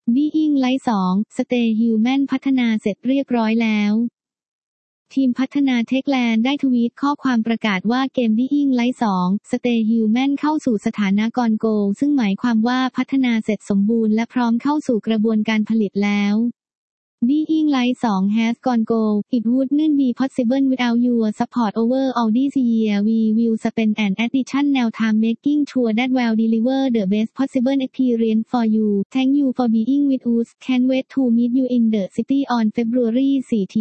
Dying Light 2 Stay Human พัฒนาเสร็จเรียบร้อยแล้วทีมพัฒนา Techland ได้ทวีตข้อความประกาศว่าเกม Dying Light 2 Stay Human เข้าสู่สถานะ Gone Go ซึ่งหมายความว่าพัฒนาเสร็จสมบูรณ์และพร้อมเข้าสู่กระบวนการผลิตแล้ว Dying Light 2 has gone go. It wouldn't be possible without your support over all these years. We will spend an additional time making sure that we'll deliver the best possible experience for you. Thank you for being with us. Can't wait to meet you in the city on February 4th.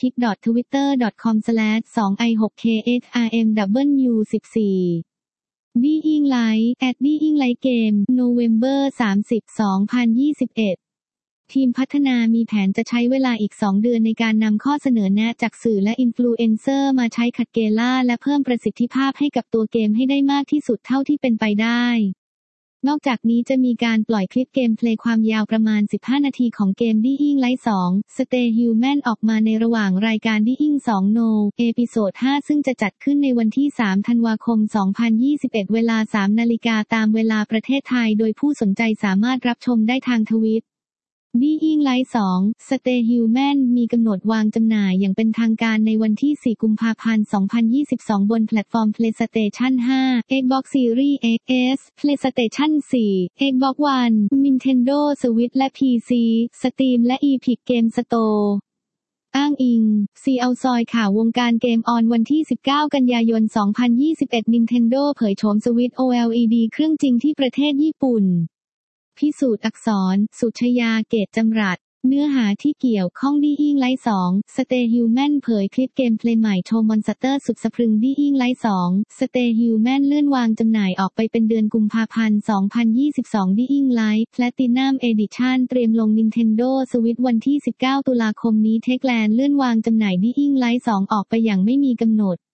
pic.twitter.com/2i6ksrmw14 Dying Light at Dying Light Game November 30, 2021ทีมพัฒนามีแผนจะใช้เวลาอีก2 เดือนในการนำข้อเสนอแนะจากสื่อและอินฟลูเอนเซอร์มาใช้ขัดเกลาและเพิ่มประสิทธิภาพให้กับตัวเกมให้ได้มากที่สุดเท่าที่เป็นไปได้นอกจากนี้จะมีการปล่อยคลิปเกมเพลย์ความยาวประมาณ15 นาทีของเกม Dying Light 2 Stay Human ออกมาในระหว่างรายการ Dying 2 No เอพิโซด 5 ซึ่งจะจัดขึ้นในวันที่ 3 ธันวาคม 2021 เวลา 3 นาฬิกาตามเวลาประเทศไทยโดยผู้สนใจสามารถรับชมได้ทางทวิตDying Light 2 Stay Human มีกำหนดวางจำหน่ายอย่างเป็นทางการในวันที่ 4 กุมภาพันธ์ 2022 บนแพลตฟอร์ม PlayStation 5 Xbox Series X PlayStation 4 Xbox One Nintendo Switch และ PC Steam และ Epic Game Store อ้างอิง CLSOI ข่าววงการเกมออนวันที่ 19 กันยายน 2021 Nintendo เผยโฉม Switch OLED เครื่องจริงที่ประเทศญี่ปุ่นพิสูจน์อักษรสุชยาเกตจำรัดเนื้อหาที่เกี่ยวข้อง Dying Light 2 Stay Human เผยคลิปเกมเพลย์ใหม่โชว์มอนสเตอร์สุดสะพรึง Dying Light 2 Stay Human เลื่อนวางจำหน่ายออกไปเป็นเดือนกุมภาพันธ์ 2022 Dying Light Platinum Edition เตรียมลง Nintendo Switch วันที่ 19 ตุลาคมนี้ Techland เลื่อนวางจำหน่าย Dying Light 2 ออกไปอย่างไม่มีกำหนด